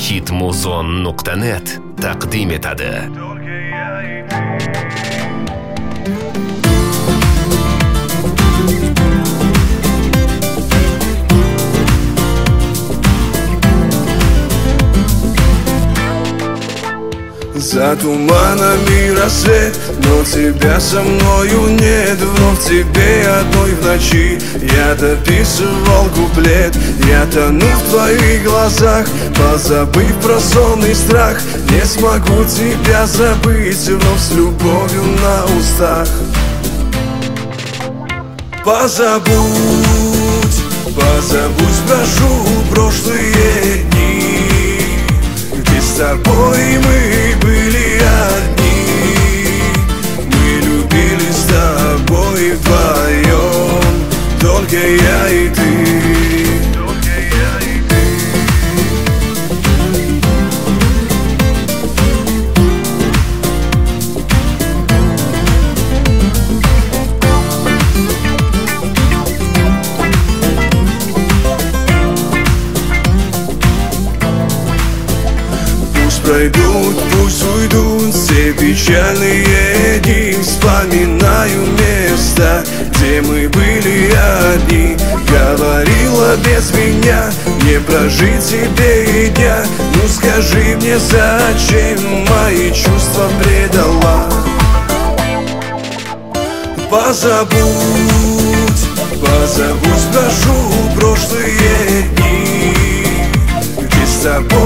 hitmuzon.net taqdim etadi. За туманами рассвет, но тебя со мною нет. Вновь тебе одной в ночи я дописывал куплет. Я тону в твоих глазах, позабыв про сон и страх. Не смогу тебя забыть, вновь с любовью на устах. Позабудь, позабудь, прошу, прошлые дни, где с тобой мы были одни. Мы любили с тобой вдвоем, только я и ты. Пройдут, пусть уйдут все печальные дни. Вспоминаю места, где мы были одни. Говорила без меня не прожить тебе и дня. Ну скажи мне, зачем мои чувства предала? Позабудь, позабудь, прошу, прошлые дни, где с тобой